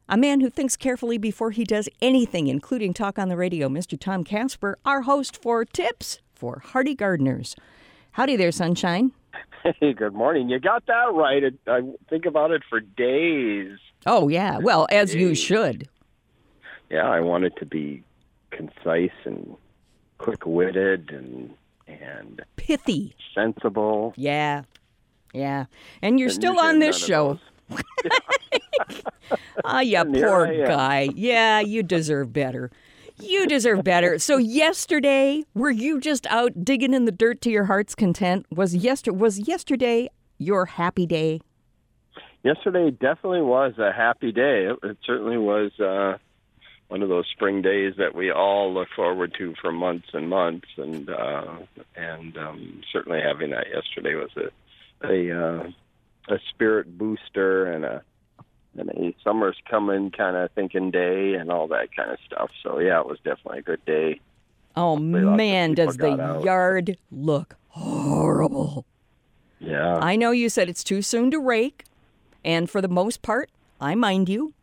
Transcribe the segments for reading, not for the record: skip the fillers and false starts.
A man who thinks carefully before he does anything, including talk on the radio, Mr. Tom Casper, our host for Tips for Hardy Gardeners. Howdy there, sunshine. Hey, good morning. You got that right. I think about it for days. Oh, yeah. Well, as you should. Yeah, I want it to be concise and quick-witted and pithy. Sensible. Yeah. And you're still on this show. You poor guy. Yeah, you deserve better. So yesterday, were you just out digging in the dirt to your heart's content? Was yesterday your happy day? Yesterday definitely was a happy day. It certainly was one of those spring days that we all look forward to for months and months, and certainly having that yesterday was a spirit booster and a summer's coming kind of thinking day and all that kind of stuff. So yeah, it was definitely a good day. Oh man, does the yard look horrible? Yeah. I know you said it's too soon to rake, and for the most part, I mind you.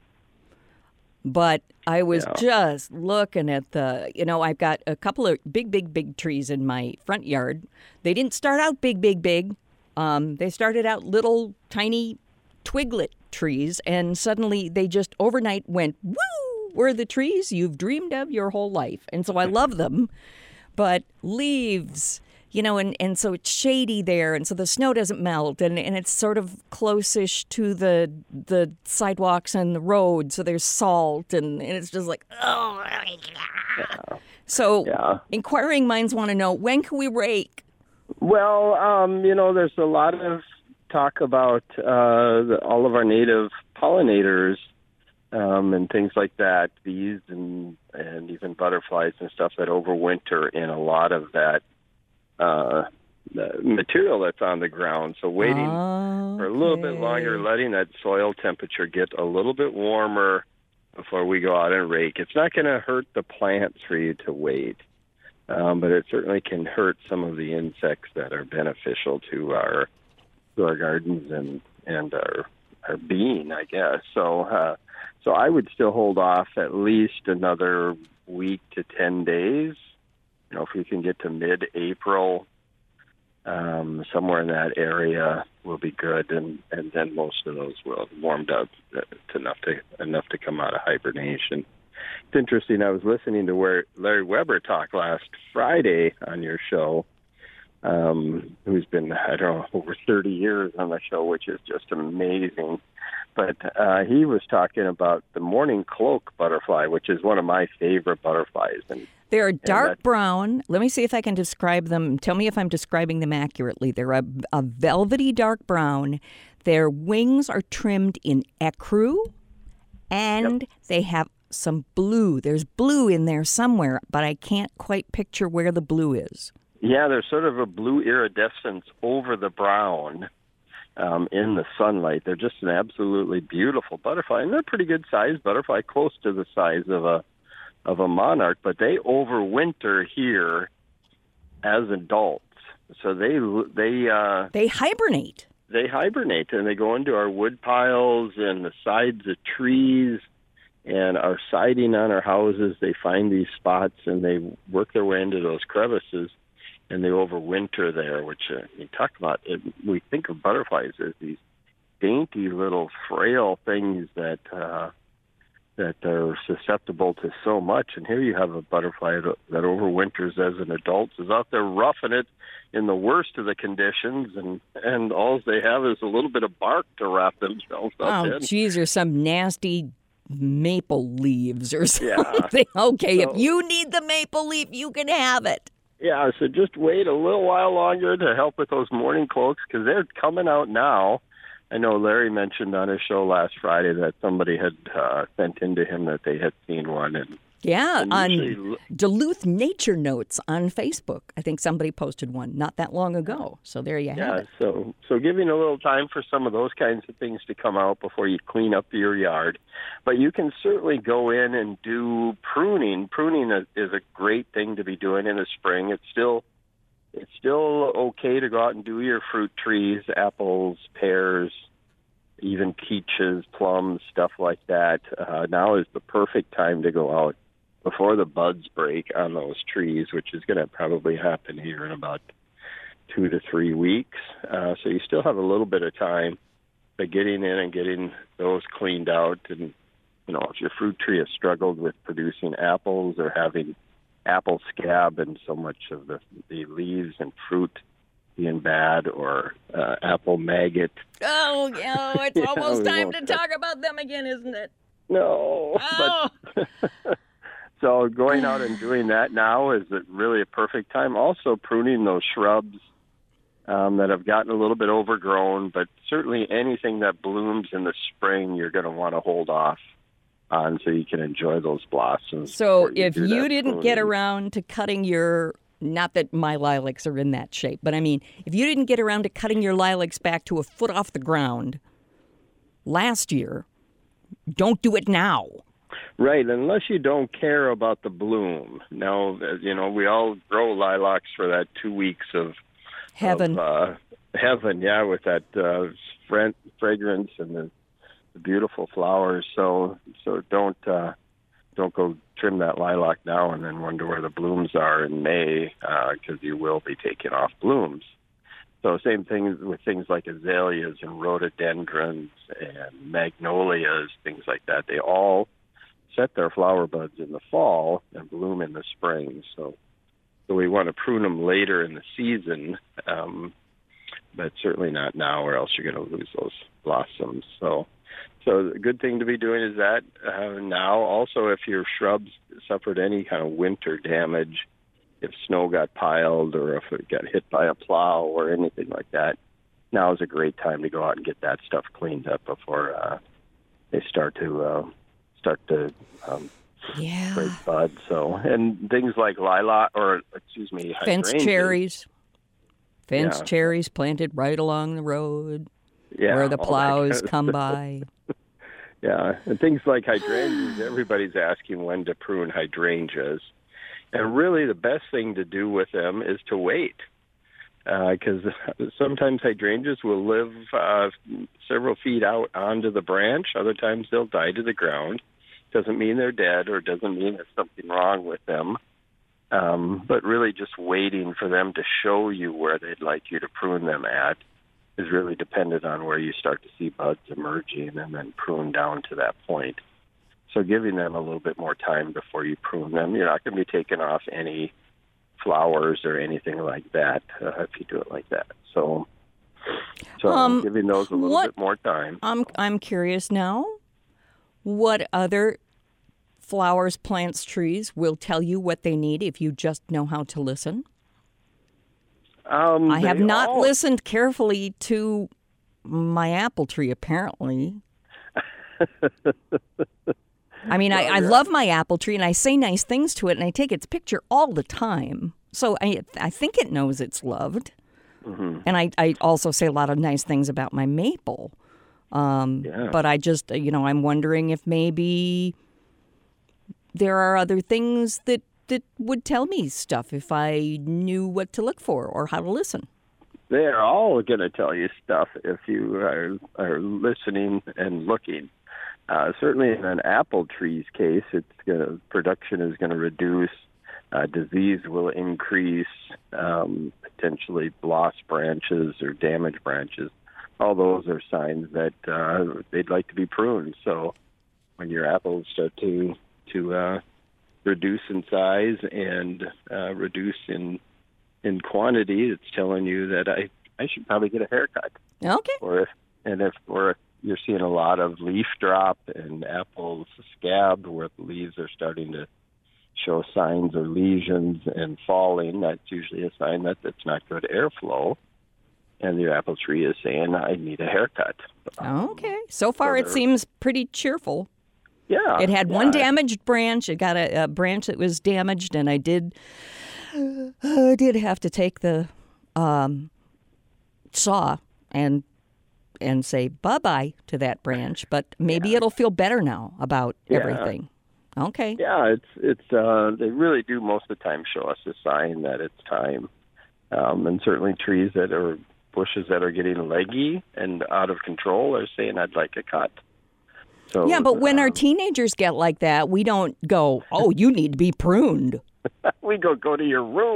But I was just looking at I've got a couple of big trees in my front yard. They didn't start out big. They started out little tiny twiglet trees, and suddenly they just overnight went, woo, we're the trees you've dreamed of your whole life. And so I love them, but leaves, and so it's shady there, and so the snow doesn't melt, and it's sort of close-ish to the sidewalks and the road, so there's salt, and it's just like, oh. Yeah. So inquiring minds want to know, when can we rake? Well, there's a lot of talk about all of our native pollinators and things like that, bees and even butterflies and stuff that overwinter in a lot of that the material that's on the ground. So waiting for a little bit longer, letting that soil temperature get a little bit warmer before we go out and rake. It's not going to hurt the plants for you to wait. But it certainly can hurt some of the insects that are beneficial to our gardens and our being, I guess. So I would still hold off at least another week to 10 days. If we can get to mid-April, somewhere in that area will be good, and then most of those will have warmed up enough to come out of hibernation. It's interesting. I was listening to where Larry Weber talked last Friday on your show, who's been, over 30 years on the show, which is just amazing. But he was talking about the morning cloak butterfly, which is one of my favorite butterflies. They're dark brown. Let me see if I can describe them. Tell me if I'm describing them accurately. They're a velvety dark brown. Their wings are trimmed in ecru, and they have some blue. There's blue in there somewhere, but I can't quite picture where the blue is. Yeah, there's sort of a blue iridescence over the brown in the sunlight. They're just an absolutely beautiful butterfly, and they're a pretty good-sized butterfly, close to the size of a monarch, but they overwinter here as adults. So they hibernate. They hibernate, and they go into our wood piles and the sides of trees and our siding on our houses. They find these spots, and they work their way into those crevices, and they overwinter there, which you talk about. We think of butterflies as these dainty little frail things that are susceptible to so much. And here you have a butterfly that overwinters as an adult, is out there roughing it in the worst of the conditions, and all they have is a little bit of bark to wrap themselves up in. Oh, geez, or some nasty maple leaves or something. Yeah. Okay, so, if you need the maple leaf, you can have it. Yeah, so just wait a little while longer to help with those morning cloaks, because they're coming out now. I know Larry mentioned on his show last Friday that somebody had sent into him that they had seen one. And on Duluth Nature Notes on Facebook. I think somebody posted one not that long ago. So there you have it. Yeah, so giving a little time for some of those kinds of things to come out before you clean up your yard. But you can certainly go in and do pruning. Pruning is a great thing to be doing in the spring. It's still okay to go out and do your fruit trees, apples, pears, even peaches, plums, stuff like that. Now is the perfect time to go out before the buds break on those trees, which is going to probably happen here in about 2 to 3 weeks. So you still have a little bit of time, but getting in and getting those cleaned out. And, if your fruit tree has struggled with producing apples or having apple scab and so much of the leaves and fruit being bad, or apple maggot. Oh, yeah, it's almost time to talk about them again, isn't it? No. Oh. But so going out and doing that now is really a perfect time. Also pruning those shrubs that have gotten a little bit overgrown, but certainly anything that blooms in the spring, you're going to want to hold off on so you can enjoy those blossoms. So if you didn't get around to cutting your, not that my lilacs are in that shape, but I mean, if you didn't get around to cutting your lilacs back to a foot off the ground last year, don't do it now. Right, unless you don't care about the bloom. Now, we all grow lilacs for that 2 weeks of heaven. Heaven, yeah, with that fragrance and the beautiful flowers. So don't go trim that lilac now and then wonder where the blooms are in May, because you will be taking off blooms. So same thing with things like azaleas and rhododendrons and magnolias, things like that. They all set their flower buds in the fall and bloom in the spring. So we want to prune them later in the season, but certainly not now, or else you're going to lose those blossoms. So a good thing to be doing is that now. Also, if your shrubs suffered any kind of winter damage, if snow got piled or if it got hit by a plow or anything like that, now is a great time to go out and get that stuff cleaned up before they start to break bud. So, and things like fence cherries. Fence cherries planted right along the road where the plows come by. Yeah, and things like hydrangeas, everybody's asking when to prune hydrangeas. And really the best thing to do with them is to wait, because sometimes hydrangeas will live several feet out onto the branch. Other times they'll die to the ground. Doesn't mean they're dead or doesn't mean there's something wrong with them. But really just waiting for them to show you where they'd like you to prune them at is really dependent on where you start to see buds emerging and then prune down to that point. So giving them a little bit more time before you prune them. You're not going to be taking off any flowers or anything like that if you do it like that. So giving those a little bit more time. I'm curious now, what other flowers, plants, trees will tell you what they need if you just know how to listen? I have not listened carefully to my apple tree, apparently. I mean, I love my apple tree, and I say nice things to it, and I take its picture all the time. So I think it knows it's loved. Mm-hmm. And I also say a lot of nice things about my maple. But I just, I'm wondering if maybe there are other things that would tell me stuff if I knew what to look for or how to listen. They're all going to tell you stuff if you are listening and looking. Certainly in an apple tree's case, production is going to reduce, disease will increase, potentially lost branches or damaged branches. All those are signs that they'd like to be pruned. So when your apples start to reduce in size and reduce in quantity, it's telling you that I should probably get a haircut. Okay. Or if you're seeing a lot of leaf drop and apples scab where the leaves are starting to show signs of lesions and falling, that's usually a sign that it's not good airflow. And your apple tree is saying, I need a haircut. Okay. So far, it seems pretty cheerful. Yeah. It had one damaged branch. It got a branch that was damaged, and I did have to take the saw and say bye-bye to that branch. But maybe it'll feel better now about everything. Okay. Yeah, it's they really do most of the time show us a sign that it's time. And certainly trees that are bushes that are getting leggy and out of control are saying, I'd like a cut. So, yeah, but when our teenagers get like that, we don't go, oh, you need to be pruned. we go to your room.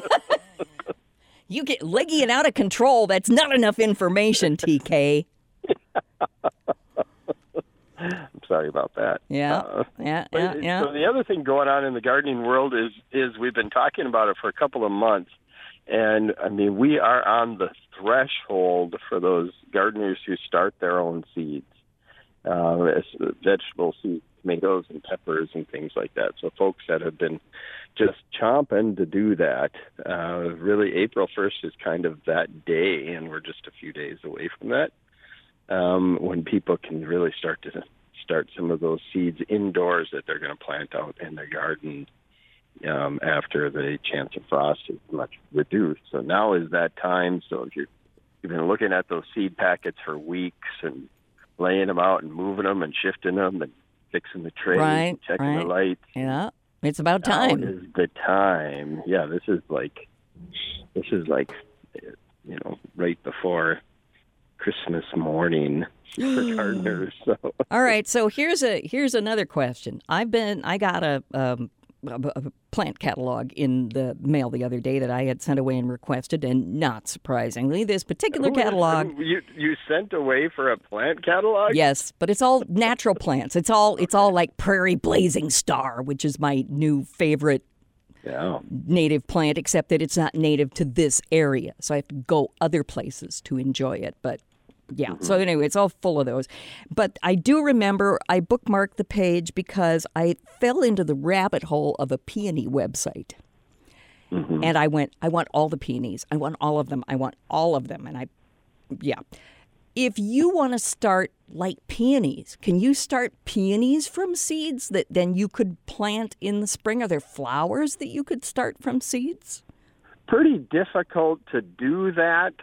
You get leggy and out of control. That's not enough information, TK. I'm sorry about that. Yeah. So the other thing going on in the gardening world is we've been talking about it for a couple of months. And, I mean, we are on the threshold for those gardeners who start their own seeds, vegetable seeds, tomatoes and peppers and things like that. So folks that have been just chomping to do that, really April 1st is kind of that day, and we're just a few days away from that, when people can really start some of those seeds indoors that they're going to plant out in their garden after the chance of frost is much reduced. So now is that time. So if you've been looking at those seed packets for weeks and laying them out and moving them and shifting them and fixing the trays and checking the lights. Yeah, it's about time. Now is the time. Yeah, this is like, right before Christmas morning for gardeners. So. All right, so here's another question. I got a plant catalog in the mail the other day that I had sent away and requested, and not surprisingly, this particular catalog. You sent away for a plant catalog? Yes, but it's all natural plants. It's all like prairie blazing star, which is my new favorite native plant, except that it's not native to this area, so I have to go other places to enjoy it. But yeah, so anyway, it's all full of those. But I do remember I bookmarked the page because I fell into the rabbit hole of a peony website. Mm-hmm. And I want all the peonies. I want all of them. I want all of them. And if you want to start like peonies, can you start peonies from seeds that then you could plant in the spring? Are there flowers that you could start from seeds? Pretty difficult to do that.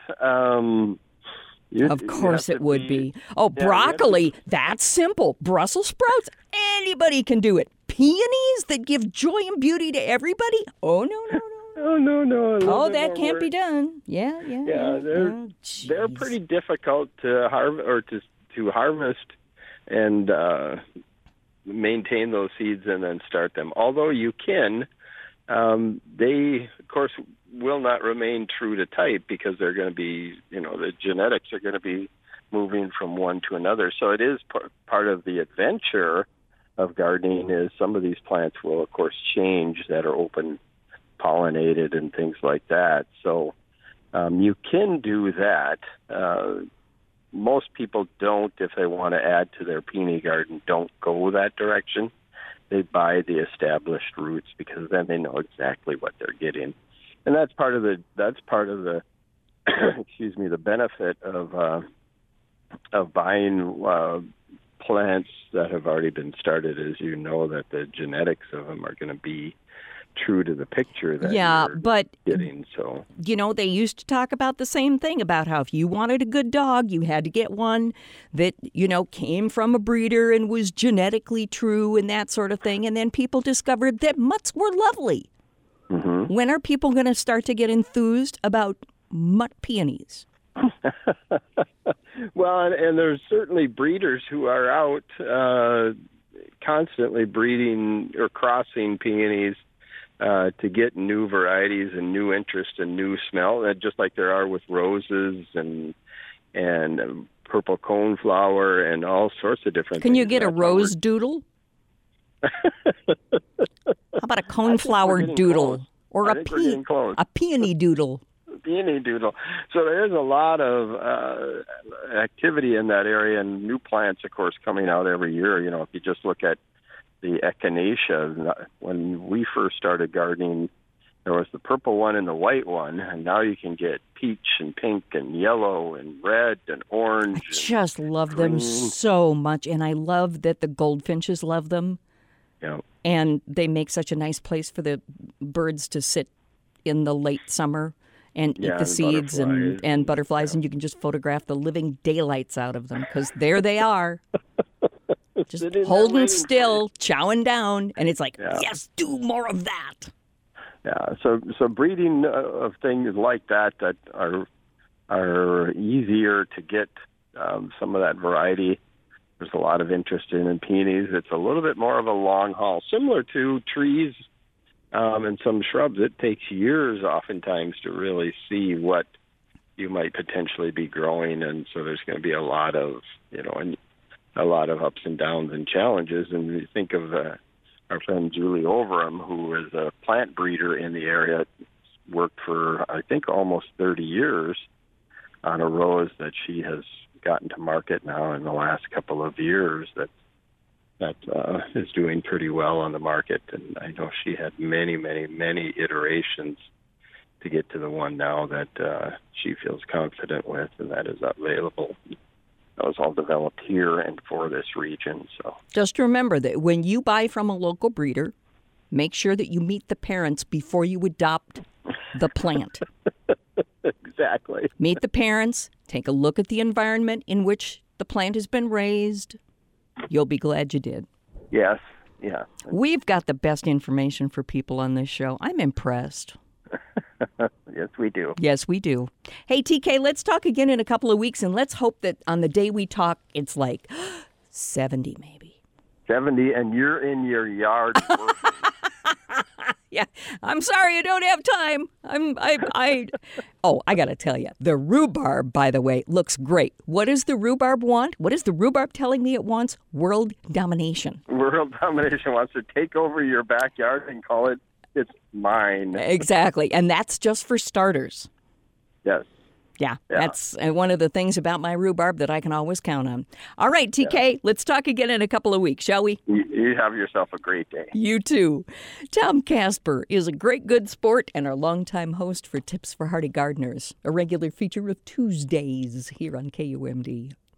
Of course it would be. Oh, broccoli, that's simple. Brussels sprouts, anybody can do it. Peonies that give joy and beauty to everybody? Oh, no. Oh, no. Oh, that can't be done. Yeah. They're pretty difficult to harvest and maintain those seeds and then start them. Although you can, they, of course, will not remain true to type because they're going to be, the genetics are going to be moving from one to another. So it is part of the adventure of gardening is some of these plants will, of course, change that are open pollinated and things like that. So you can do that. Most people don't, if they want to add to their peony garden, don't go that direction. They buy the established roots because then they know exactly what they're getting. And that's part of the excuse me, the benefit of buying plants that have already been started, is that the genetics of them are going to be true to the picture that you're getting. So they used to talk about the same thing about how if you wanted a good dog, you had to get one that came from a breeder and was genetically true and that sort of thing. And then people discovered that mutts were lovely. Mm-hmm. When are people going to start to get enthused about mutt peonies? Well, and there's certainly breeders who are out constantly breeding or crossing peonies to get new varieties and new interest and new smell, just like there are with roses and purple coneflower and all sorts of different Can things. you get a rose doodle? How about a coneflower doodle or a peony doodle? Peony doodle. So there's a lot of activity in that area, and new plants, of course, coming out every year. If you just look at the echinacea, when we first started gardening, there was the purple one and the white one, and now you can get peach and pink and yellow and red and orange. I just love them so much, and I love that the goldfinches love them. Yeah. And they make such a nice place for the birds to sit in the late summer and eat the seeds and butterflies, and you can just photograph the living daylights out of them because there they are. Just holding still, chowing down, and it's like, yes, do more of that. Yeah, so breeding of things like that are are easier to get some of that variety. There's a lot of interest in peonies. It's a little bit more of a long haul, similar to trees and some shrubs. It takes years oftentimes to really see what you might potentially be growing, and so there's going to be a lot of ups and downs and challenges. And you think of our friend Julie Overham, who is a plant breeder in the area, worked for I think almost 30 years on a rose that she has gotten to market now in the last couple of years that is doing pretty well on the market. And I know she had many, many, many iterations to get to the one now that she feels confident with, and that is available. That was all developed here and for this region. So just remember that when you buy from a local breeder, make sure that you meet the parents before you adopt the plant. Exactly. Meet the parents, take a look at the environment in which the plant has been raised. You'll be glad you did. Yes, yeah. We've got the best information for people on this show. I'm impressed. Yes, we do. Yes, we do. Hey, TK, let's talk again in a couple of weeks, and let's hope that on the day we talk, it's like 70 maybe. 70, and you're in your yard working. Yeah, I'm sorry, I don't have time. I got to tell you, the rhubarb, by the way, looks great. What does the rhubarb want? What is the rhubarb telling me it wants? World domination. World domination wants to take over your backyard and call it, it's mine. Exactly, and that's just for starters. Yes. Yeah, that's one of the things about my rhubarb that I can always count on. All right, TK, let's talk again in a couple of weeks, shall we? You have yourself a great day. You too. Tom Casper is a great good sport and our longtime host for Tips for Hardy Gardeners, a regular feature of Tuesdays here on KUMD.